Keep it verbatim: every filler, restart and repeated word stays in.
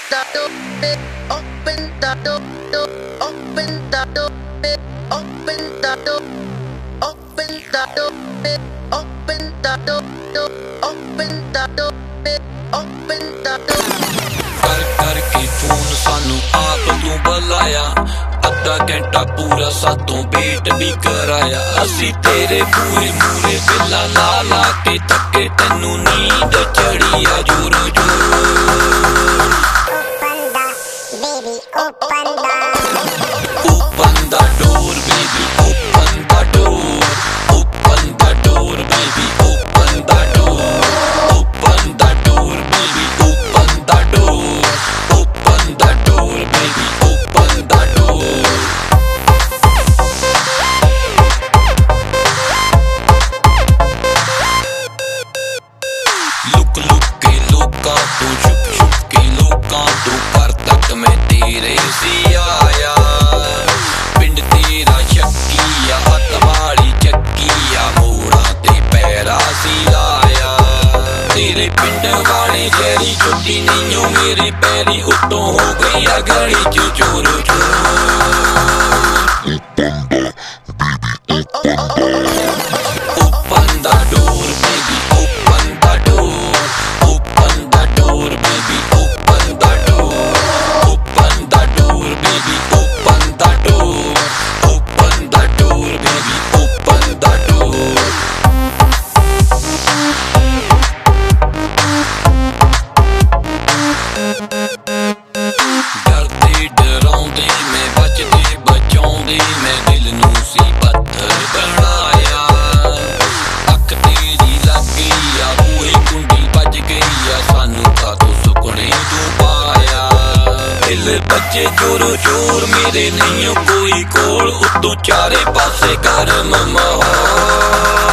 the door, open the door, open the door, open the door, open the door, open the door, open the door, open the door. कर कर के phone सानू आप तू बुलाया, अद्धा घंटा पूरा सातों बेट भी कराया। असी तेरे पूरे मूरे बिल्ला ला ला के थके, तेनू नींद चढ़ी आ जोरों जोर। Open the door baby, open the door, open the door baby, open the door, open the door baby, open the door, open the door baby, open the door. Look look के लोका तू छुप छुप के लोका तू कर तक मैं तेरे सी आया। पिंड तेरा शक्किया हथवाड़ी चक्किया, मोड़ा ते पैरा सी लाया। तेरे पिंड वाले जैरी छुट्टी नहीं हो मेरे पैरी, उत्तों हो गई अगड़ी चो चोरो Open the door baby, open the door, open the door baby, open the door, open the door baby, open the door, open the door baby, open the door. डरते डराउंदे मैं बचदे बचाउंदे मैं दिल नू सी पत्थर बनाया। अख तेरी लग गई आ बूहे कुंडी बज गई आ, सानू का तू सुकने तू पाया। दिल बच्चे जोरो जोर मेरे नहीं कोई कोल, उत्तों चारे पासे गर्म माहौल।